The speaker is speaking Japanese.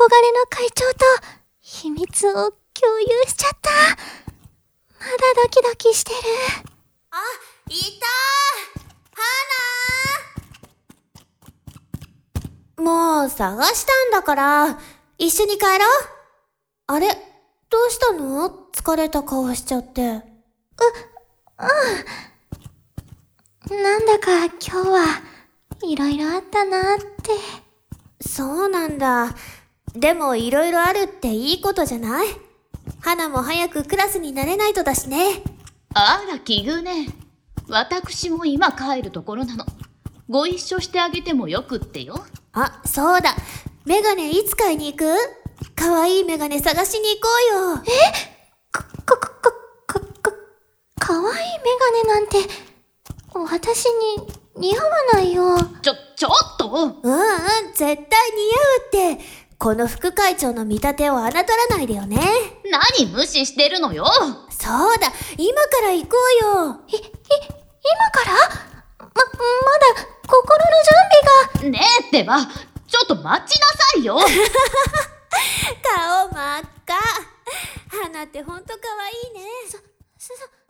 れの会長と秘密を共有しちゃった。まだドキドキしてる。 あ、いたー！もう探したんだから、一緒に帰ろう。あれ？どうしたの？疲れた顔しちゃって。 なんだか今日はいろいろあったなって。 そうなんだ。でもいろいろあるっていいことじゃない？花も早くクラスになれないとだしね。 あら、奇遇ね。私も今帰るところなの。ご一緒してあげてもよくってよ。 あ、そうだ。メガネいつ買いに行く？かわいいメガネ探しに行こうよ。 かわいいメガネなんて、私に似合わないよ。 ちょっと！ 絶対似合うって。この副会長の見立てを侮らないでよね。 何無視してるのよ。 そうだ、今から行こうよ。 今からまだ心の準備が。 ねえってば、ちょっと待ちなさいよ。 顔真っ赤。花ってほんとかわいいね。